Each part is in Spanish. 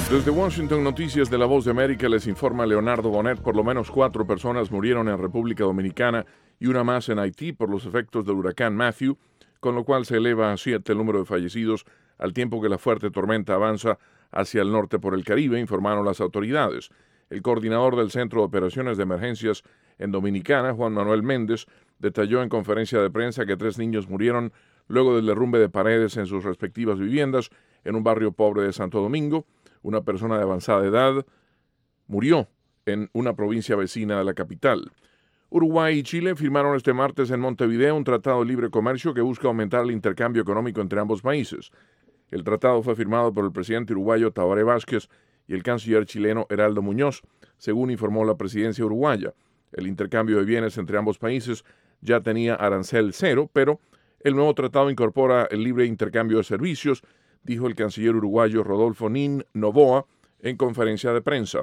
Desde Washington, Noticias de La Voz de América, les informa Leonardo Bonet. Por lo menos 4 personas murieron en República Dominicana y una más en Haití por los efectos del huracán Matthew, con lo cual se eleva a 7 el número de fallecidos al tiempo que la fuerte tormenta avanza hacia el norte por el Caribe, informaron las autoridades. El coordinador del Centro de Operaciones de Emergencias en Dominicana, Juan Manuel Méndez, detalló en conferencia de prensa que 3 niños murieron luego del derrumbe de paredes en sus respectivas viviendas en un barrio pobre de Santo Domingo. Una persona de avanzada edad murió en una provincia vecina de la capital. Uruguay y Chile firmaron este martes en Montevideo un tratado de libre comercio que busca aumentar el intercambio económico entre ambos países. El tratado fue firmado por el presidente uruguayo Tabaré Vázquez y el canciller chileno Heraldo Muñoz, según informó la presidencia uruguaya. El intercambio de bienes entre ambos países ya tenía arancel cero, pero el nuevo tratado incorpora el libre intercambio de servicios, dijo el canciller uruguayo Rodolfo Nin Novoa en conferencia de prensa.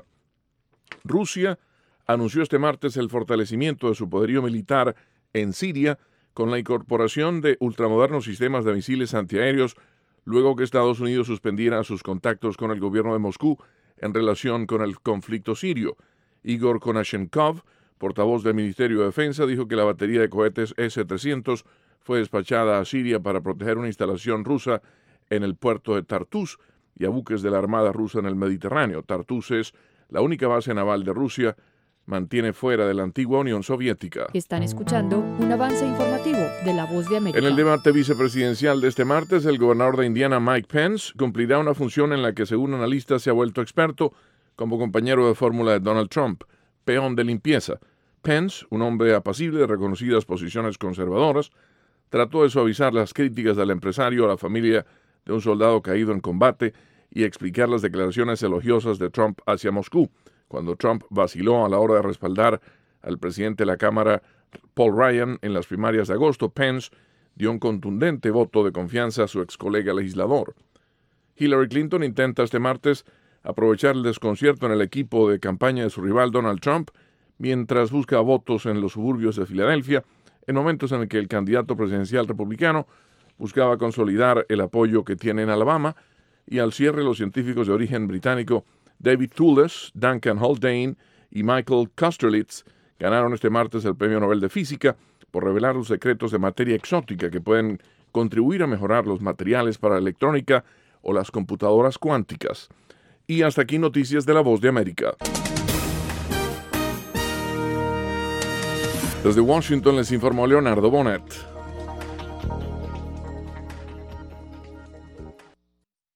Rusia anunció este martes el fortalecimiento de su poderío militar en Siria con la incorporación de ultramodernos sistemas de misiles antiaéreos luego que Estados Unidos suspendiera sus contactos con el gobierno de Moscú en relación con el conflicto sirio. Igor Konashenkov, portavoz del Ministerio de Defensa, dijo que la batería de cohetes S-300 fue despachada a Siria para proteger una instalación rusa en el puerto de Tartus y a buques de la Armada rusa en el Mediterráneo. Tartus es la única base naval de Rusia, mantiene fuera de la antigua Unión Soviética. Están escuchando un avance informativo de La Voz de América. En el debate vicepresidencial de este martes, el gobernador de Indiana, Mike Pence, cumplirá una función en la que, según analistas, se ha vuelto experto como compañero de fórmula de Donald Trump, peón de limpieza. Pence, un hombre apacible de reconocidas posiciones conservadoras, trató de suavizar las críticas del empresario a la familia de un soldado caído en combate y explicar las declaraciones elogiosas de Trump hacia Moscú. Cuando Trump vaciló a la hora de respaldar al presidente de la Cámara, Paul Ryan, en las primarias de agosto, Pence dio un contundente voto de confianza a su ex colega legislador. Hillary Clinton intenta este martes aprovechar el desconcierto en el equipo de campaña de su rival Donald Trump mientras busca votos en los suburbios de Filadelfia, en momentos en el que el candidato presidencial republicano buscaba consolidar el apoyo que tiene en Alabama, y al cierre los científicos de origen británico David Toules, Duncan Haldane y Michael Kosterlitz ganaron este martes el Premio Nobel de Física por revelar los secretos de materia exótica que pueden contribuir a mejorar los materiales para la electrónica o las computadoras cuánticas. Y hasta aquí Noticias de La Voz de América. Desde Washington les informó Leonardo Bonet.